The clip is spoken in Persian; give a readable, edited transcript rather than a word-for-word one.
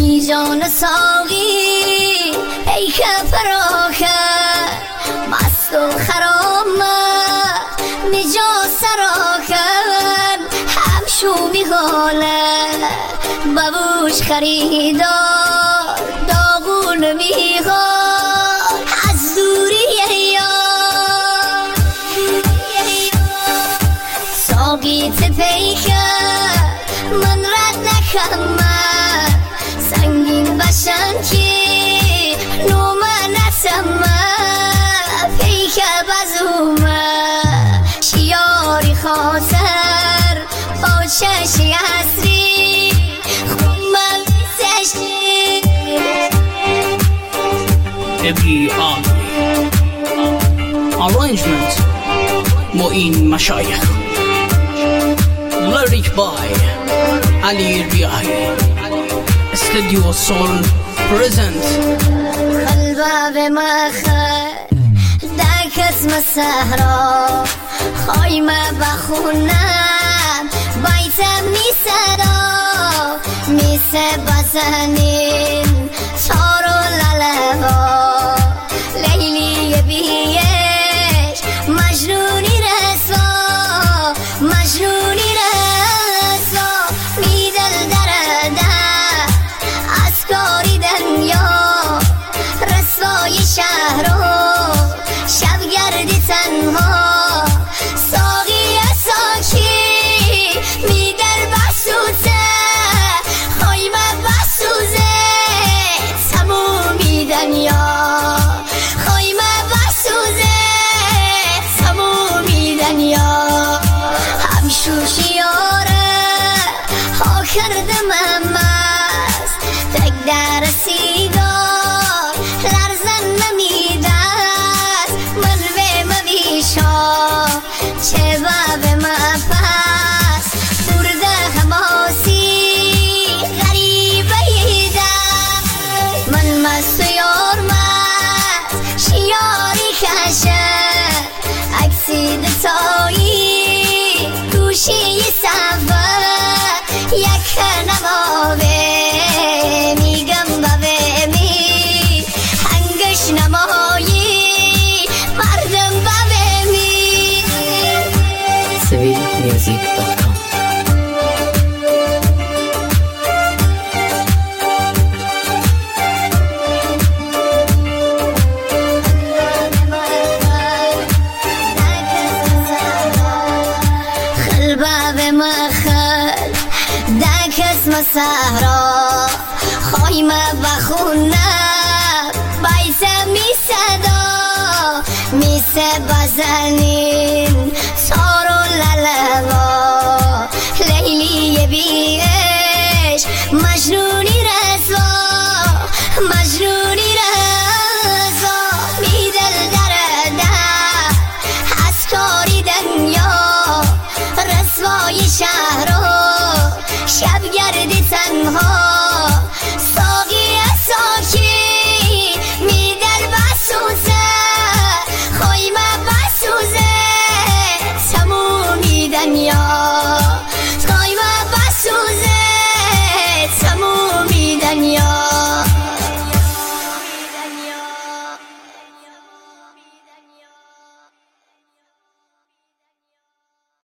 می جان ساقی ای که فراخه مست و خرام می جا سراخن همشو می غاله ببوش خریدار داغون می غال از دوری ساقی تپیکه من رد نکمه سنگین بشن که نومه نتمه پیکه بزومه شیاری خاطر با چشی حسری خومه بیزشتی ابی آلی Arrangement معین مشایخ Lyric by Ali Riahi Studio Soul present قلبه به مخر دک اسم صحرا خایمه بخونم بایتم می صدا میسه بزنین تار و للبا لیلی بیش مجنونی رسوا مجنونی رسوا میدل درده از کاری دنیا رسوای شهرو شب گردی تنها ساقی ساکی میدر بسوزه خایمه بسوزه تمومی دنیا خایمه بسوزه تمومی دنیا همشو شیاره ها کردم امست تک در سیگار لرزن نمیدست من به مبیشا چه باب مپس برده هماسی غریبه ایده من مست و یار مست شیاری کشه عکسی دتایی گوشی سفر یک نماوه میگم بوه می هنگش نمایی مردم بوه می civilmusic.com قلبه مخل دک اسم صحرا خایمه بخونم بایزه می صدا میسه بزنین